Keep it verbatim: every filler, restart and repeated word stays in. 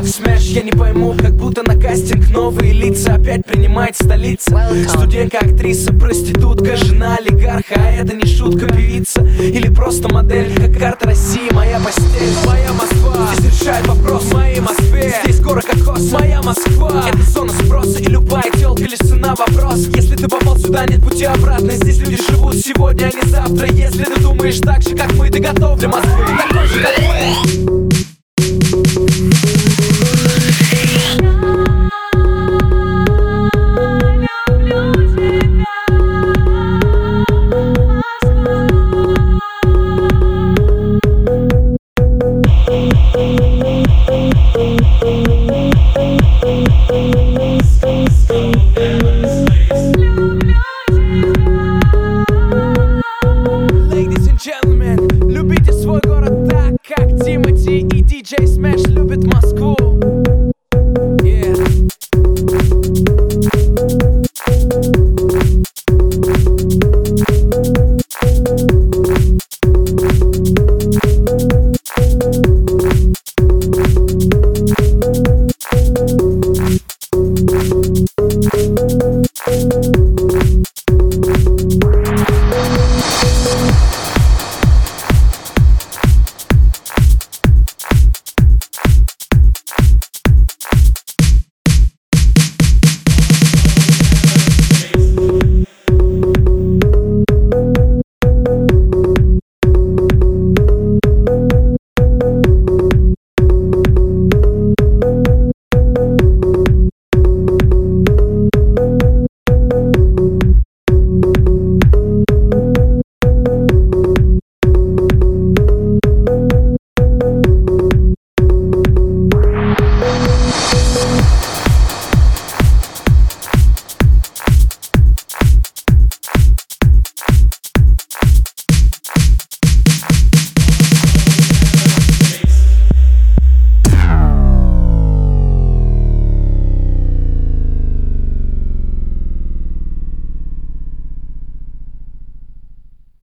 смеш, я не пойму, как будто на кастинг новые лица опять принимает столица. Студентка, актриса, проститутка, жена олигарха, а это не шутка, певица или просто модель, как карта России, моя постель. Моя Москва, здесь решает вопрос в моей Москве. Здесь город как космос, моя Москва. Это зона спроса, и любая тёлка лишь цена вопрос. Если ты попал сюда, нет пути обратно. Здесь люди живут сегодня, а не завтра. Если ты думаешь так же, как мы, ты готов для Москвы такой же, как мы. We'll be right back.